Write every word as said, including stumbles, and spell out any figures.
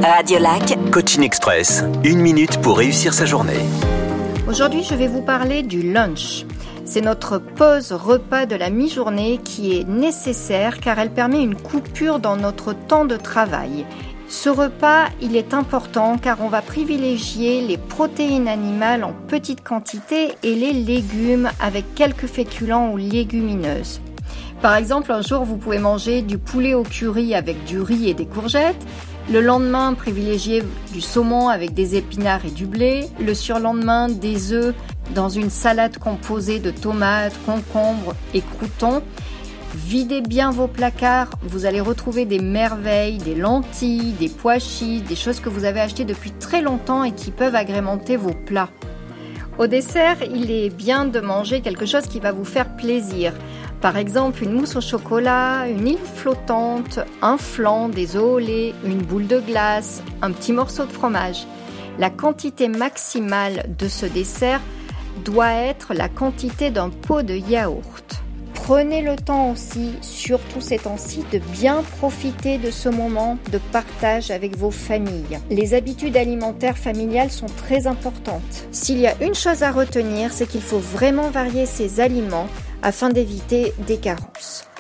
Radio Lac, Coaching Express, une minute pour réussir sa journée. Aujourd'hui, je vais vous parler du lunch. C'est notre pause repas de la mi-journée qui est nécessaire car elle permet une coupure dans notre temps de travail. Ce repas, il est important car on va privilégier les protéines animales en petite quantité et les légumes avec quelques féculents ou légumineuses. Par exemple, un jour, vous pouvez manger du poulet au curry avec du riz et des courgettes. Le lendemain, privilégiez du saumon avec des épinards et du blé. Le surlendemain, des œufs dans une salade composée de tomates, concombres et croûtons. Videz bien vos placards, vous allez retrouver des merveilles, des lentilles, des pois chiches, des choses que vous avez achetées depuis très longtemps et qui peuvent agrémenter vos plats. Au dessert, il est bien de manger quelque chose qui va vous faire plaisir. Par exemple, une mousse au chocolat, une île flottante, un flan, des œufs au lait, une boule de glace, un petit morceau de fromage. La quantité maximale de ce dessert doit être la quantité d'un pot de yaourt. Prenez le temps aussi, surtout ces temps-ci, de bien profiter de ce moment de partage avec vos familles. Les habitudes alimentaires familiales sont très importantes. S'il y a une chose à retenir, c'est qu'il faut vraiment varier ses aliments afin d'éviter des carences.